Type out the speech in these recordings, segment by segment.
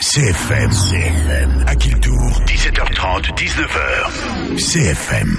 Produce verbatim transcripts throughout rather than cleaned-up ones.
C F M. C F M. À Kiltour, dix-sept heures trente, dix-neuf heures. C F M.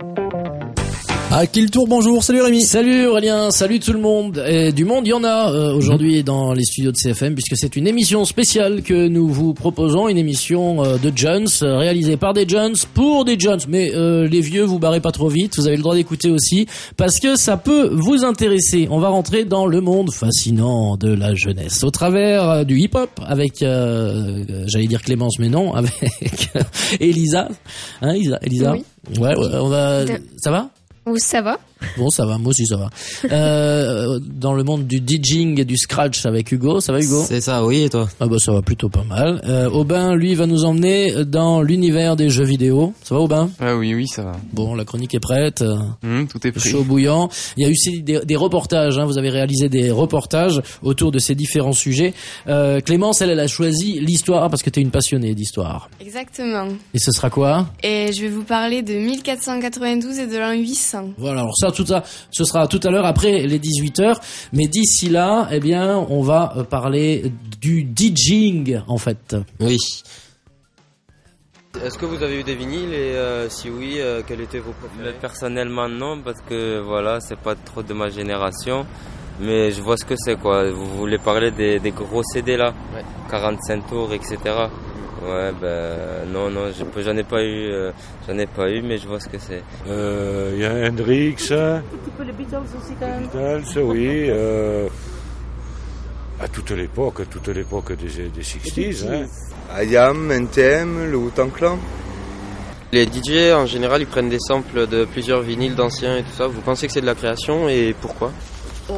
À Kiltour, bonjour, salut Rémi. Salut Aurélien, salut tout le monde. Et du monde, il y en a euh, aujourd'hui mmh. dans les studios de C F M, puisque c'est une émission spéciale que nous vous proposons, une émission euh, de Jones, euh, réalisée par des Jones, pour des Jones. Mais euh, les vieux, vous barrez pas trop vite, vous avez le droit d'écouter aussi, parce que ça peut vous intéresser. On va rentrer dans le monde fascinant de la jeunesse, au travers euh, du hip-hop, avec, euh, euh, j'allais dire Clémence, mais non, avec Elisa. Hein, Elisa, Elisa oui. Ouais, ouais, on va... De... Ça va? Ou ça va? Bon, ça va, moi aussi ça va. Euh, dans le monde du DJing et du scratch avec Hugo, ça va Hugo? C'est ça, oui, et toi? Ah bah ça va plutôt pas mal. Euh, Aubin, lui, va nous emmener dans l'univers des jeux vidéo. Ça va Aubin? Ah oui, oui, ça va. Bon, la chronique est prête. Mmh, tout est prêt. Chaud bouillant. Il y a eu aussi des, des reportages, hein. Vous avez réalisé des reportages autour de ces différents sujets. Euh, Clémence, elle, elle a choisi l'histoire parce que t'es une passionnée d'histoire. Exactement. Et ce sera quoi? Et je vais vous parler de mille quatre cent quatre-vingt-douze et de l'an huit cents. Voilà, alors ça, tout ça, ce sera tout à l'heure après les dix-huit heures. Mais d'ici là, eh bien, on va parler du DJing, en fait. Oui. Est-ce que vous avez eu des vinyles et euh, si oui, euh, quels étaient vos préférés? Personnellement non, parce que voilà, c'est pas trop de ma génération, mais je vois ce que c'est quoi. Vous voulez parler des, des gros C D là, ouais. quarante-cinq tours, et cetera. Ouais, ben non, non, je, j'en ai pas eu, euh, j'en ai pas eu, mais je vois ce que c'est. Il euh, y a Hendrix, un petit peu les Beatles aussi quand même. Beatles, oui. Euh, à toute l'époque, toute l'époque des, des sixties. Hein. I A M, N T M, le Wu-Tang Clan. Les D J en général, ils prennent des samples de plusieurs vinyles d'anciens et tout ça. Vous pensez que c'est de la création et pourquoi? Euh,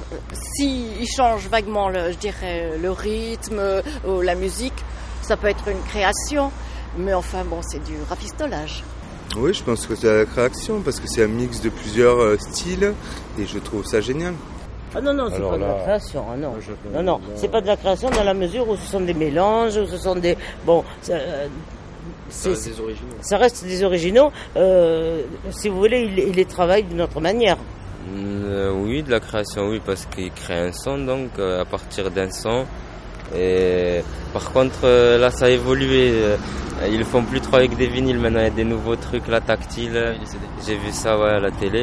si ils changent vaguement, le, je dirais, le rythme ou la musique. Ça peut être une création, mais enfin bon, c'est du rafistolage. Oui, je pense que c'est la création, parce que c'est un mix de plusieurs euh, styles, et je trouve ça génial. Ah non, non, c'est Alors pas là, de la création, hein, non. Non, non, c'est pas de la création dans la mesure où ce sont des mélanges, où ce sont des... Bon, ça, euh, c'est, ça reste des originaux. Ça reste des originaux. Euh, si vous voulez, ils il les travaillent d'une autre manière. Euh, oui, de la création, oui, parce qu'ils créent un son, donc, euh, à partir d'un son... Et par contre là ça a évolué, ils le font plus trop avec des vinyles, maintenant il y a des nouveaux trucs là tactiles, j'ai vu ça ouais, à la télé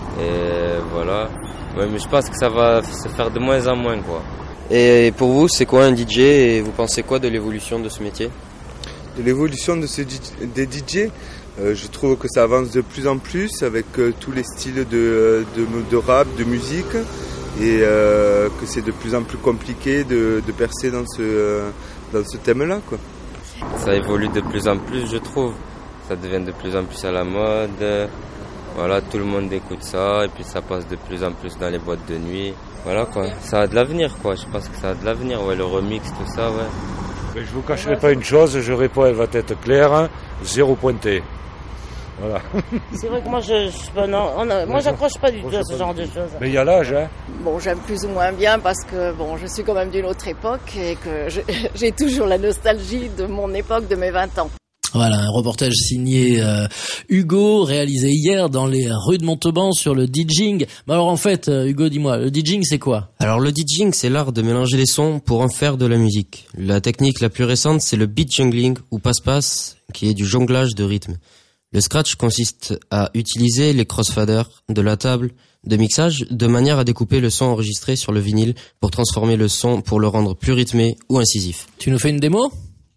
et voilà, ouais, mais je pense que ça va se faire de moins en moins quoi. Et pour vous c'est quoi un D J et vous pensez quoi de l'évolution de ce métier? De l'évolution de ce, des D J, euh, je trouve que ça avance de plus en plus avec euh, tous les styles de, de, de rap, de musique. Et euh, que c'est de plus en plus compliqué de, de percer dans ce, euh, dans ce thème-là, quoi. Ça évolue de plus en plus, je trouve. Ça devient de plus en plus à la mode. Voilà, tout le monde écoute ça, et puis ça passe de plus en plus dans les boîtes de nuit. Voilà, quoi. Ça a de l'avenir, quoi. Je pense que ça a de l'avenir, ouais. Le remix, tout ça, ouais. Mais je vous cacherai pas une chose, je réponds, elle va être claire, zéro pointé. Voilà. C'est vrai que moi, je, je, non, on a, moi, j'accroche pas du tout à ce genre de choses. Mais il y a l'âge, hein. Bon, j'aime plus ou moins bien parce que bon, je suis quand même d'une autre époque et que je, j'ai toujours la nostalgie de mon époque, de mes vingt ans. Voilà, un reportage signé euh, Hugo, réalisé hier dans les rues de Montauban sur le DJing. Mais alors en fait, euh, Hugo, dis-moi, le DJing c'est quoi? Alors le DJing, c'est l'art de mélanger les sons pour en faire de la musique. La technique la plus récente, c'est le beat jungling ou passe-passe, qui est du jonglage de rythme. Le scratch consiste à utiliser les crossfaders de la table de mixage de manière à découper le son enregistré sur le vinyle pour transformer le son pour le rendre plus rythmé ou incisif. Tu nous fais une démo?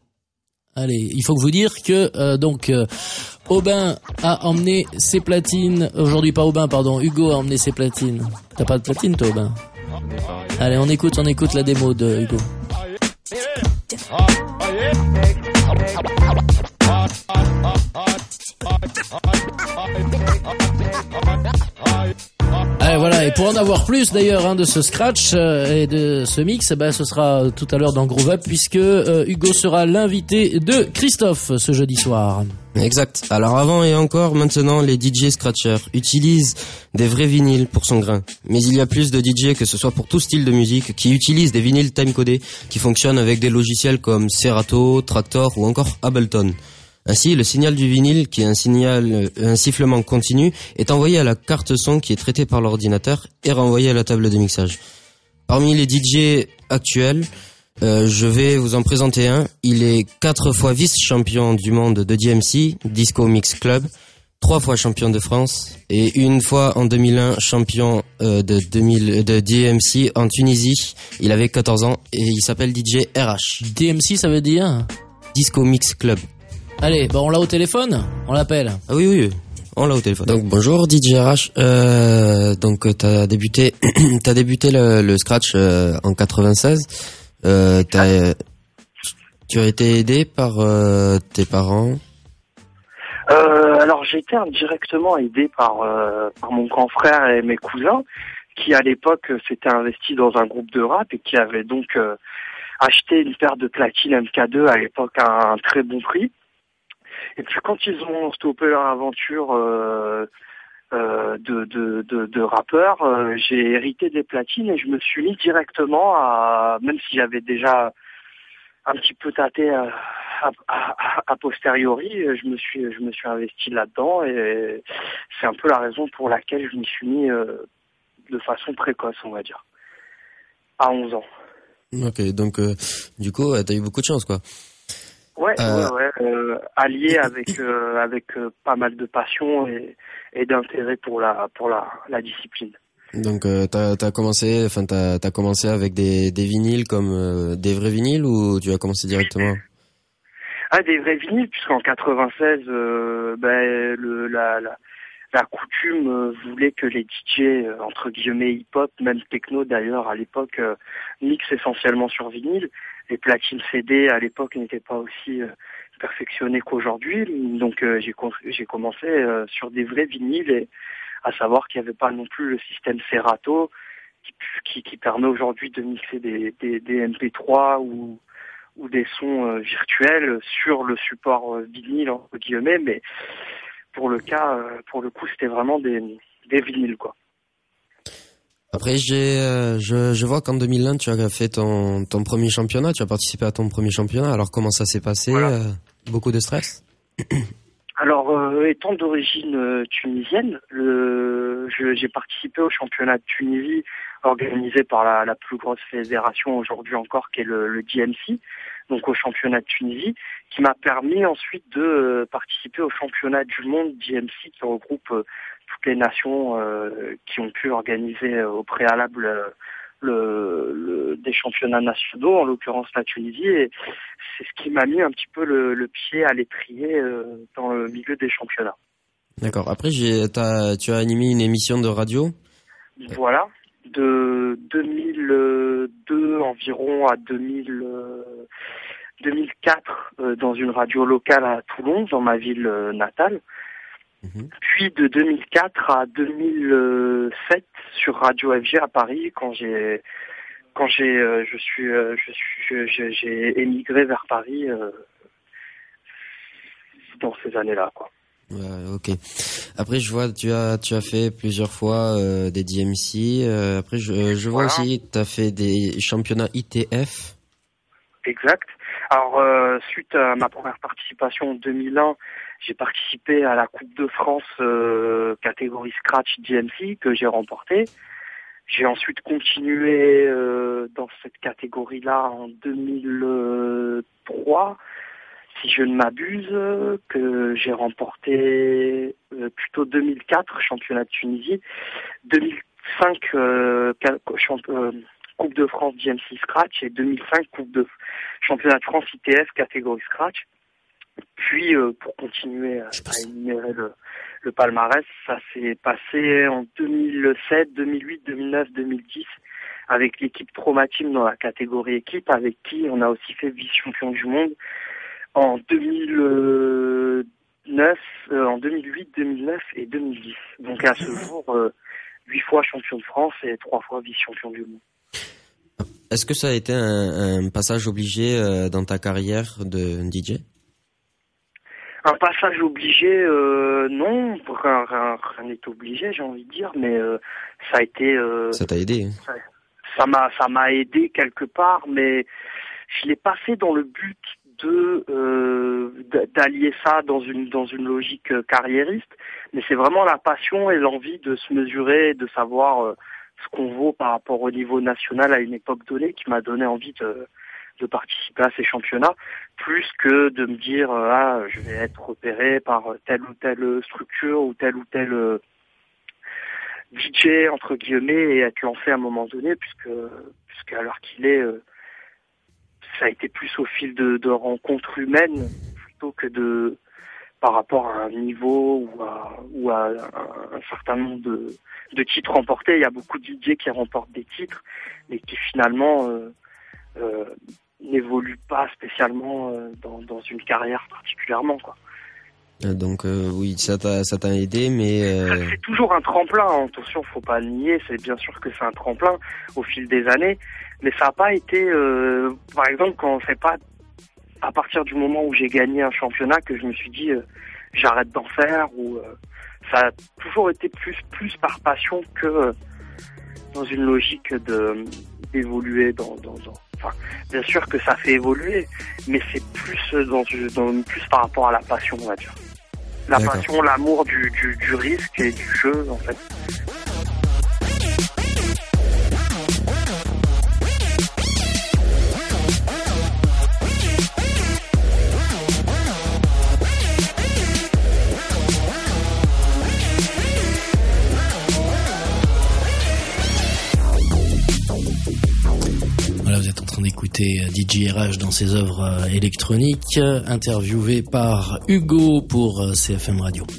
Allez, il faut vous dire que euh, donc euh, Aubin a emmené ses platines. Aujourd'hui pas Aubin, pardon, Hugo a emmené ses platines. T'as pas de platine toi Aubin? Allez, on écoute, on écoute la démo de Hugo. Allez, voilà, et pour en avoir plus d'ailleurs hein, de ce scratch euh, et de ce mix, bah, ce sera tout à l'heure dans Groove Up puisque euh, Hugo sera l'invité de Christophe ce jeudi soir. Exact. Alors avant et encore maintenant, les D J scratchers utilisent des vrais vinyles pour son grain. Mais il y a plus de D J, que ce soit pour tout style de musique, qui utilisent des vinyles time-codés qui fonctionnent avec des logiciels comme Serato, Traktor ou encore Ableton. Ainsi, le signal du vinyle, qui est un signal, un sifflement continu, est envoyé à la carte son qui est traitée par l'ordinateur et renvoyé à la table de mixage. Parmi les D J actuels, Euh, je vais vous en présenter un. Il est quatre fois vice-champion du monde de D M C, Disco Mix Club, trois fois champion de France et une fois en deux mille un champion euh, de, deux mille, de D M C en Tunisie. Il avait quatorze ans et il s'appelle D J R H. D M C, ça veut dire Disco Mix Club. Allez, bah on l'a au téléphone. On l'appelle. Ah oui, oui, on l'a au téléphone. Donc bonjour D J R H. Euh, donc t'as débuté, t'as débuté le, le scratch euh, en quatre-vingt-seize. Euh, t'as, tu as été aidé par euh, tes parents? Euh, alors j'ai été indirectement aidé par euh, par mon grand frère et mes cousins qui à l'époque s'étaient investis dans un groupe de rap et qui avaient donc euh, acheté une paire de platines M K deux à l'époque à un très bon prix. Et puis quand ils ont stoppé leur aventure euh, euh, de, de, de, de rappeur, euh, j'ai hérité des platines et je me suis mis directement à, même si j'avais déjà un petit peu tâté à, à, à, a posteriori, je me suis je me suis investi là-dedans et c'est un peu la raison pour laquelle je m'y suis mis euh, de façon précoce, on va dire, à onze ans. Ok, donc euh, du coup, t'as eu beaucoup de chance, quoi. Ouais, euh... ouais, ouais, euh, allié avec euh, avec euh, pas mal de passion et, et d'intérêt pour la pour la, la discipline. Donc euh, t'as t'as commencé, enfin t'as t'as commencé avec des des vinyles comme euh, des vrais vinyles ou tu as commencé directement? Ah, des vrais vinyles, puisqu'en quatre-vingt-seize, euh, ben le la la la coutume euh, voulait que les D J euh, entre guillemets hip-hop, même techno d'ailleurs à l'époque, euh, mixent essentiellement sur vinyle. Les platines C D à l'époque n'étaient pas aussi euh, perfectionnées qu'aujourd'hui, donc euh, j'ai j'ai commencé euh, sur des vrais vinyles et à savoir qu'il n'y avait pas non plus le système Serato qui, qui, qui permet aujourd'hui de mixer des, des, des M P trois ou, ou des sons euh, virtuels sur le support euh, vinyle entre guillemets, mais pour le cas, euh, pour le coup, c'était vraiment des, des vinyles, quoi. Après, j'ai, euh, je, je vois qu'en deux mille un, tu as fait ton, ton premier championnat, tu as participé à ton premier championnat. Alors comment ça s'est passé? Voilà. euh, Beaucoup de stress? Alors, euh, étant d'origine euh, tunisienne, le, je, j'ai participé au championnat de Tunisie organisé par la, la plus grosse fédération aujourd'hui encore, qui est le, le D M C, donc au championnat de Tunisie, qui m'a permis ensuite de euh, participer au championnat du monde D M C, qui regroupe euh, toutes les nations euh, qui ont pu organiser euh, au préalable euh, le, le, des championnats nationaux, en l'occurrence la Tunisie, et c'est ce qui m'a mis un petit peu le, le pied à l'étrier euh, dans le milieu des championnats. D'accord. Après, j'ai, t'as, tu as animé une émission de radio. Voilà, de deux mille deux environ à deux mille, euh, deux mille quatre euh, dans une radio locale à Toulon, dans ma ville euh, natale. Mmh. Puis de deux mille quatre à deux mille sept sur Radio F G à Paris, quand j'ai quand j'ai euh, je suis euh, je suis je, j'ai émigré vers Paris euh, dans ces années-là, quoi. Ouais, ok. Après, je vois, tu as, tu as fait plusieurs fois euh, des D M C. Euh, après, je, je vois voilà. aussi, tu as fait des championnats I T F. Exact. Alors, euh, suite à ma première participation en deux mille un, j'ai participé à la Coupe de France euh, catégorie Scratch D M C que j'ai remportée. J'ai ensuite continué euh, dans cette catégorie-là en deux mille trois. Si je ne m'abuse, que j'ai remporté euh, plutôt deux mille quatre, championnat de Tunisie, deux mille cinq, euh, champ- euh, Coupe de France D M C Scratch et deux mille cinq, Coupe de championnat de France I T F, catégorie Scratch. Puis, euh, pour continuer à, à énumérer le, le palmarès, ça s'est passé en deux mille sept, deux mille huit, deux mille neuf, deux mille dix, avec l'équipe Traumateam dans la catégorie équipe, avec qui on a aussi fait vice-champion du monde en deux mille neuf, euh, en deux mille huit, deux mille neuf et deux mille dix. Donc à ce jour, euh, huit fois champion de France et trois fois vice-champion du monde. Est-ce que ça a été un, un passage obligé euh, dans ta carrière de D J? Un passage obligé, euh, non, rien, rien, rien n'est obligé, j'ai envie de dire, mais euh, ça a été. Euh, ça t'a aidé. Hein. Ça, ça m'a, ça m'a aidé quelque part, mais je l'ai pas fait dans le but de euh, d'allier ça dans une dans une logique carriériste, mais c'est vraiment la passion et l'envie de se mesurer, de savoir euh, ce qu'on vaut par rapport au niveau national à une époque donnée qui m'a donné envie de de participer à ces championnats, plus que de me dire euh, ah je vais être repéré par telle ou telle structure ou tel ou tel euh, D J entre guillemets et être lancé à un moment donné, puisque puisqu'à l'heure qu'il est, euh, ça a été plus au fil de, de rencontres humaines plutôt que de par rapport à un niveau ou à ou à un, un certain nombre de de titres remportés. Il y a beaucoup de D J qui remportent des titres, mais qui finalement euh, euh, n'évoluent pas spécialement euh, dans dans une carrière particulièrement, quoi. Donc euh, oui, ça t'a ça t'a aidé, mais euh... c'est toujours un tremplin. Hein. Attention, faut pas le nier. C'est bien sûr que c'est un tremplin au fil des années, mais ça n'a pas été, euh, par exemple, quand c'est pas à partir du moment où j'ai gagné un championnat que je me suis dit euh, j'arrête d'en faire, ou euh, ça a toujours été plus plus par passion que euh, dans une logique de d'évoluer dans dans, dans enfin bien sûr que ça fait évoluer, mais c'est plus dans, dans plus par rapport à la passion, on va dire. La D'accord. passion, l'amour du, du, du risque et du jeu, en fait. Voilà, vous êtes en train d'écouter D J R H dans ses œuvres électroniques, interviewé par Hugo pour C F M Radio.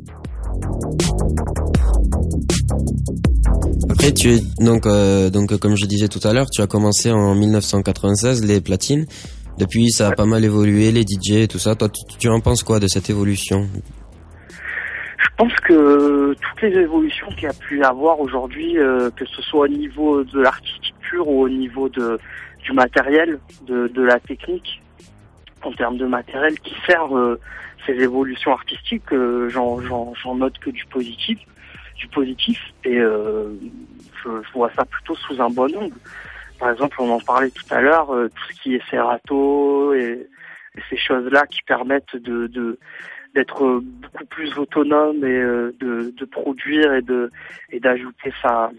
Après, tu es donc euh, donc comme je disais tout à l'heure, tu as commencé en dix-neuf cent quatre-vingt-seize les platines. Depuis, ça a pas mal évolué, les D J et tout ça. Toi, tu, tu en penses quoi de cette évolution? Je pense que toutes les évolutions qu'il y a pu y avoir aujourd'hui, euh, que ce soit au niveau de l'artistique pur ou au niveau de du matériel, de, de la technique, en termes de matériel qui servent euh, ces évolutions artistiques, euh, j'en, j'en, j'en note que du positif, du positif, et euh, je, je vois ça plutôt sous un bon angle. Par exemple, on en parlait tout à l'heure, euh, tout ce qui est Serato et, et ces choses-là qui permettent de, de d'être beaucoup plus autonome et euh, de, de produire et de et d'ajouter sa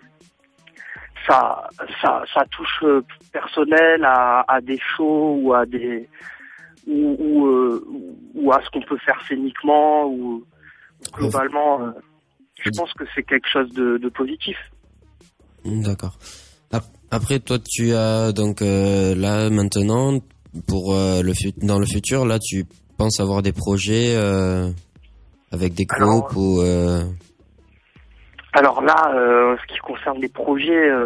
sa sa, sa touche personnelle à, à des shows ou à des ou ou, euh, ou à ce qu'on peut faire scéniquement ou globalement. Euh, je pense que c'est quelque chose de, de positif. D'accord. Après, toi, tu as donc euh, là maintenant pour euh, le fut- dans le futur, là, tu penses avoir des projets euh, avec des groupes ou euh... Alors là, euh, ce qui concerne les projets, euh,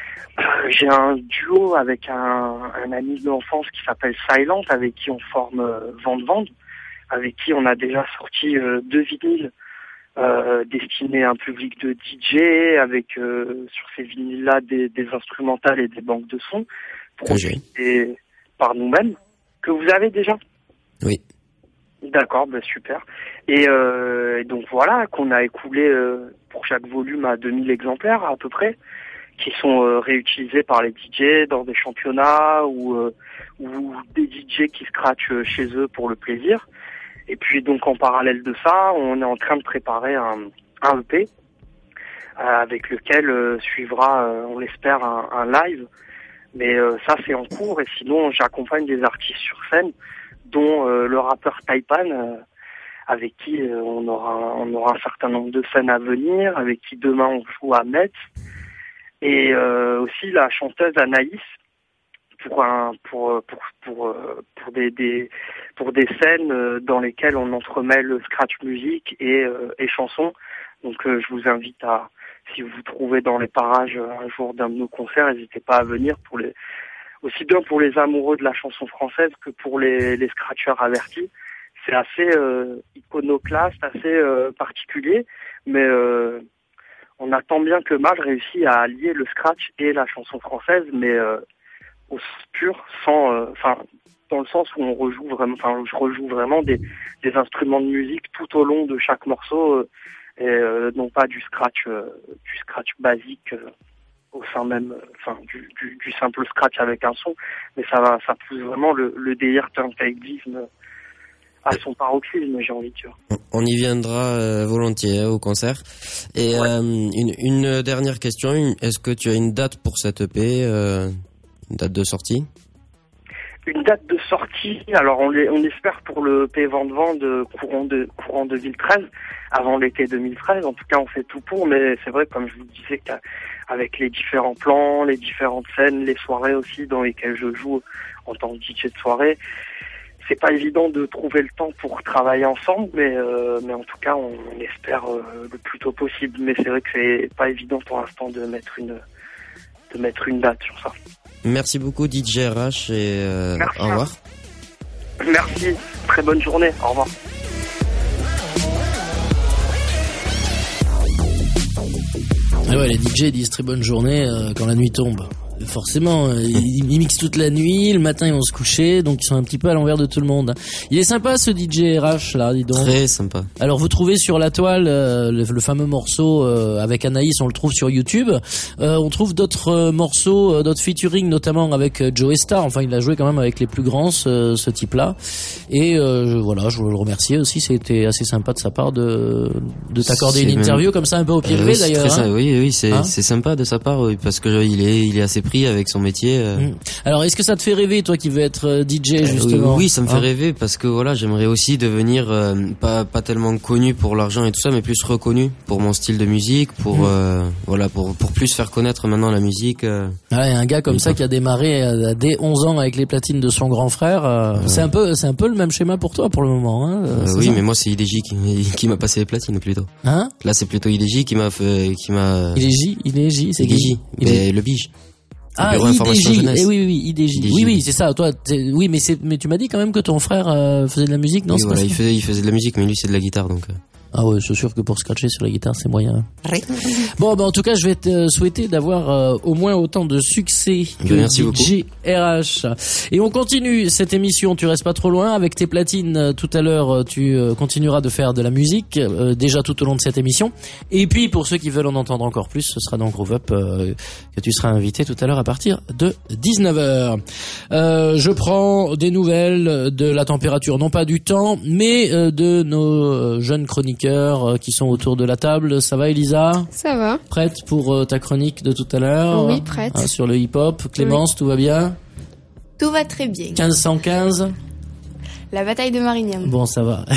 j'ai un duo avec un, un ami de l'enfance qui s'appelle Silent, avec qui on forme euh, Vente Vente, avec qui on a déjà sorti euh, deux vinyles euh, destinés à un public de D J, avec euh, sur ces vinyles-là des, des instrumentales et des banques de sons produites par nous-mêmes, que vous avez déjà. Oui. D'accord, ben super. Et euh, donc voilà, qu'on a écoulé euh, pour chaque volume à deux mille exemplaires à peu près, qui sont euh, réutilisés par les D J dans des championnats ou, euh, ou des D J qui scratchent chez eux pour le plaisir. Et puis donc en parallèle de ça, on est en train de préparer un, un E P euh, avec lequel euh, suivra, euh, on l'espère, un, un live. Mais euh, ça c'est en cours, et sinon j'accompagne des artistes sur scène, dont euh, le rappeur Taipan, euh, avec qui euh, on aura on aura un certain nombre de scènes à venir, avec qui demain on joue à Metz, et euh, aussi la chanteuse Anaïs pour un pour pour pour pour des des pour des scènes dans lesquelles on entremêle scratch musique et euh, et chansons. Donc euh, je vous invite à, si vous vous trouvez dans les parages un jour d'un de nos concerts, n'hésitez pas à venir, pour les aussi bien pour les amoureux de la chanson française que pour les, les scratcheurs avertis. C'est assez euh, iconoclaste, assez euh, particulier, mais euh, on a tant bien que mal réussi à allier le scratch et la chanson française, mais euh, au pur, sans, enfin, euh, dans le sens où on rejoue vraiment, enfin, je rejoue vraiment des, des instruments de musique tout au long de chaque morceau, euh, et euh, non pas du scratch, euh, du scratch basique. Euh, au sein même, enfin, du, du, du simple scratch avec un son, mais ça va, ça pousse vraiment le, le délire turntablisme à son paroxysme, j'ai envie de dire. On y viendra euh, volontiers hein, au concert. Et ouais. euh, une, une dernière question, une, est-ce que tu as une date pour cette E P, euh, une date de sortie? Une date de sortie, alors on, les, on espère pour le E P Vent de Vent de courant de courant deux mille treize, avant l'été deux mille treize. En tout cas, on fait tout pour, mais c'est vrai, comme je vous disais, qu'avec les différents plans, les différentes scènes, les soirées aussi dans lesquelles je joue en tant que D J de soirée, c'est pas évident de trouver le temps pour travailler ensemble, mais euh, mais en tout cas, on, on espère euh, le plus tôt possible. Mais c'est vrai que c'est pas évident pour l'instant de mettre une de mettre une date sur ça. Merci beaucoup D J R H et euh, au revoir. Merci, très bonne journée, au revoir. Ah ouais, les D J disent très bonne journée euh, quand la nuit tombe. Forcément, euh, ils, ils mixent toute la nuit, le matin ils vont se coucher, donc ils sont un petit peu à l'envers de tout le monde. Il est sympa ce D J R H là, dis donc. Très sympa. Alors vous trouvez sur la toile euh, le, le fameux morceau euh, avec Anaïs, on le trouve sur YouTube. Euh, on trouve d'autres euh, morceaux, euh, d'autres featuring, notamment avec euh, Joey Starr. Enfin, il a joué quand même avec les plus grands, ce, ce type-là. Et euh, je, voilà, je veux le remercier aussi. C'était assez sympa de sa part de de t'accorder une interview même... comme ça, un peu au pied levé euh, oui, d'ailleurs. Très, hein. Oui, oui, c'est hein c'est sympa de sa part, oui, parce que il est il est assez pris avec son métier. Euh... Mmh. Alors, est-ce que ça te fait rêver, toi qui veux être D J justement? Oui, oui, ça me hein fait rêver parce que voilà, j'aimerais aussi devenir euh, pas pas tellement connu pour l'argent et tout ça, mais plus reconnu pour mon style de musique, pour mmh. euh, voilà, pour pour plus faire connaître maintenant la musique. Euh... Ouais, un gars comme ça qui a démarré euh, dès onze ans avec les platines de son grand frère, euh, ouais. c'est un peu c'est un peu le même schéma pour toi pour le moment. Hein, euh, oui, ça mais moi c'est I D J qui qui m'a passé les platines plutôt. Hein? Là, c'est plutôt I D J qui m'a fait qui m'a. I D J, I D J, c'est I D J, mais le bige. Ah, I D J, eh oui, oui, oui, I D J. I D J. Oui, oui, c'est ça. Toi, oui, mais c'est, mais tu m'as dit quand même que ton frère euh, faisait de la musique, non? Oui, voilà, il faisait, il faisait de la musique, mais lui, c'est de la guitare, donc. Euh... Ah ouais, c'est sûr que pour scratcher sur la guitare, c'est moyen. Bon, ben en tout cas, je vais te souhaiter d'avoir euh, au moins autant de succès que Merci D J R H. Et on continue cette émission. Tu restes pas trop loin avec tes platines. Tout à l'heure, tu euh, continueras de faire de la musique euh, déjà tout au long de cette émission. Et puis, pour ceux qui veulent en entendre encore plus, ce sera dans Groove Up euh, que tu seras invité tout à l'heure à partir de dix-neuf heures. Euh, je prends des nouvelles de la température, non pas du temps, mais euh, de nos jeunes chroniqueurs qui sont autour de la table. Ça va, Elisa? Ça va. Prête pour euh, ta chronique de tout à l'heure? Oui, prête. Hein, sur le hip-hop. Clémence, oui. Tout va bien? Tout va très bien. quinze cent quinze? La bataille de Marignane. Bon, ça va.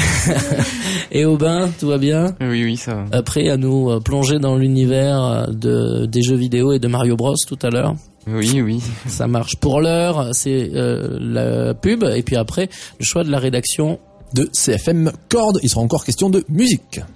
Et Aubin, tout va bien? Oui, oui, ça va. Après, à nous euh, plonger dans l'univers de, des jeux vidéo et de Mario Bros tout à l'heure. Oui, oui. Ça marche. Pour l'heure, c'est euh, la pub, et puis après, le choix de la rédaction de C F M Chord. Il sera encore question de musique.